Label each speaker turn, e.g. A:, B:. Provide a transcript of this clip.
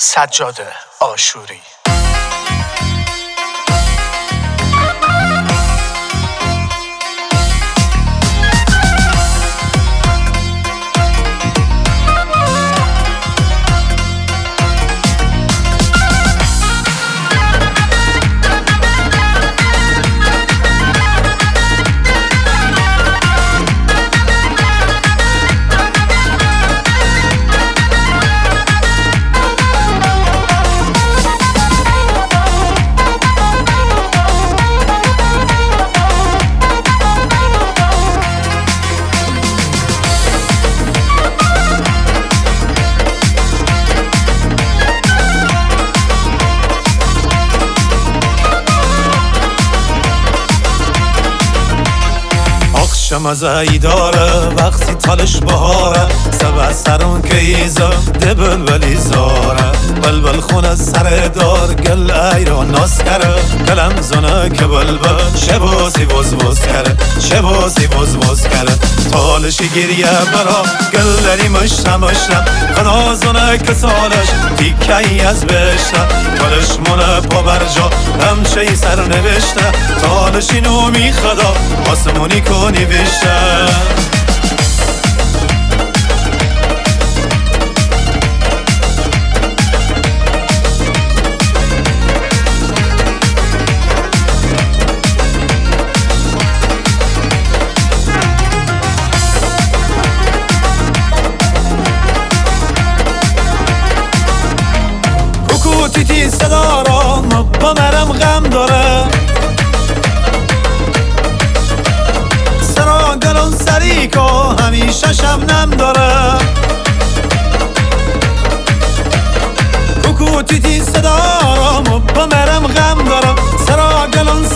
A: سجاد آشوری.
B: مزهی داره وقتی تالش بهاره سبع سرون که ایزا ده بلبلی زاره بلبل خونه سر دار گل ایران ناس کره گلم زنه که بلبل شباسی بوز بوز کره شباسی بوز بوز کره تالشی گریه برا گلری مشتم خدا زنه که سالش تیکی از بشته تالش مونه پا برجا همچه سر نوشته تالشی نومی خدا آسمونی کنی بشته کوکوتیتی صدا را با مرم غم داره گلون سریکو همیشه شبنم داره کوکو تیتی صدا را با مرم غم داره